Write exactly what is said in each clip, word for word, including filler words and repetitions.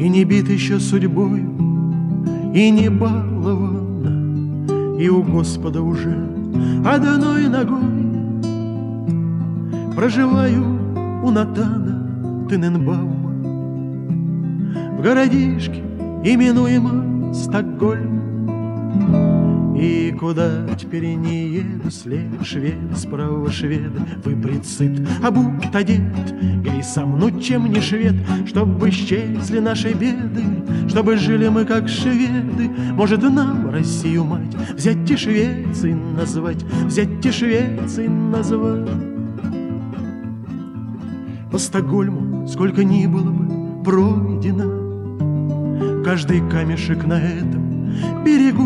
И не бит еще судьбою, и не балована, и у Господа уже одной ногой. Проживаю у Натана Тененбаума в городишке, именуемо Стокгольм. И куда теперь не еду, слева шведы, справа шведы, выбрит сыт, обут одет, или сам, ну чем не швед, чтобы исчезли наши беды, чтобы жили мы как шведы. Может, нам Россию мать взять и Швецией назвать, взять и Швецией назвать. По Стокгольму сколько ни было бы пройдено, каждый камешек на этом берегу,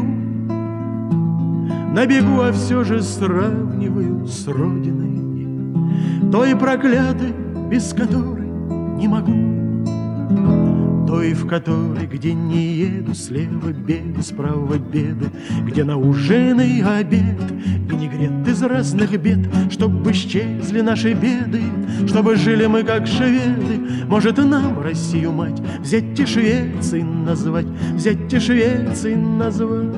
на бегу, а все же сравниваю с родиной, той проклятой, без которой не могу, той, в которой, где не еду, слева беды, справа беды, где на ужин и обед винегрет из разных бед, чтобы исчезли наши беды, чтобы жили мы как шведы. Может, нам Россию мать взять и Швецией назвать, взять и Швецией назвать.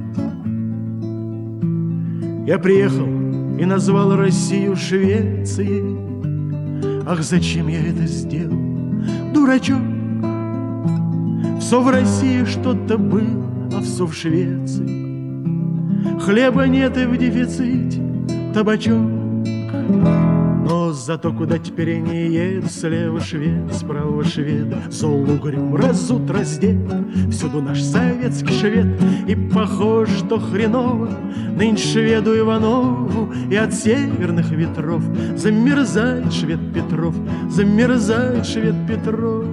Я приехал и назвал Россию Швецией. Ах, зачем я это сделал, дурачок? Все в России что-то было, а все в Швеции хлеба нет и в дефиците табачок. Но зато куда теперь не еду, слева швед, справа швед, зол угрюм, разут, раздет, всюду наш советский швед. И похоже, что хреново нынче шведу Иванову, и от северных ветров замерзает швед Петров, замерзает швед Петров.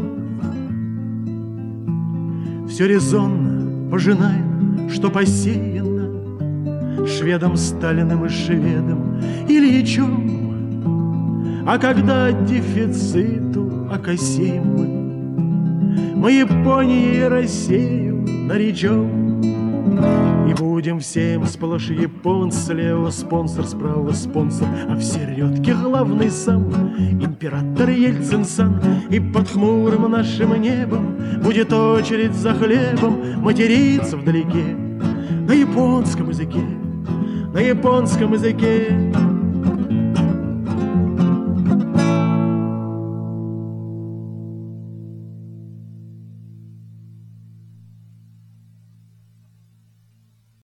Все резонно пожинаем, что посеяно шведом Сталиным и шведом Ильичом. А когда дефициту окосеем мы, мы Японии и Россию наречем. И будем всем сплошь японцы, слева спонсор, справа спонсор, а в середке главный сам император Ельцин-сан. И под хмурым нашим небом будет очередь за хлебом материться вдалеке на японском языке, на японском языке.